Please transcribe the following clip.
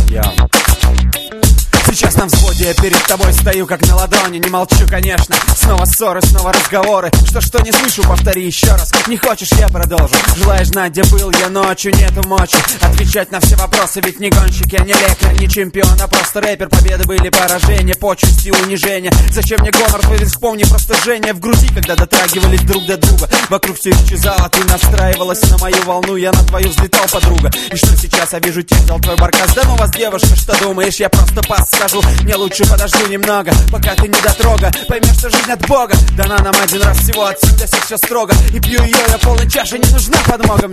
Сейчас на взводе, я перед тобой стою как на ладони. Не молчу, конечно, снова ссоры, снова разговоры. Что не слышу, повтори еще раз. Не хочешь, я продолжу. Желаешь знать, где был я ночью, нету мочи отвечать на все вопросы, ведь не гонщик, я не лекарь, не чемпион, а просто рэпер. Победы были поражения, почести, унижения. Зачем мне гонор твой, ведь вспомни просто жжение в груди, когда дотрагивались друг до друга. Вокруг все исчезало, ты настраивалась на мою волну, я на твою взлетал, подруга. И что сейчас я вижу, терял твой баркас. Да ну вас, девушка, что думаешь, я просто пас скажу. Мне лучше подожду немного, пока ты не дотрога. Поймешь, что жизнь от Бога дана нам один раз всего, отсюда все строго. И пью ее, я полной чаши, не нужна подмога.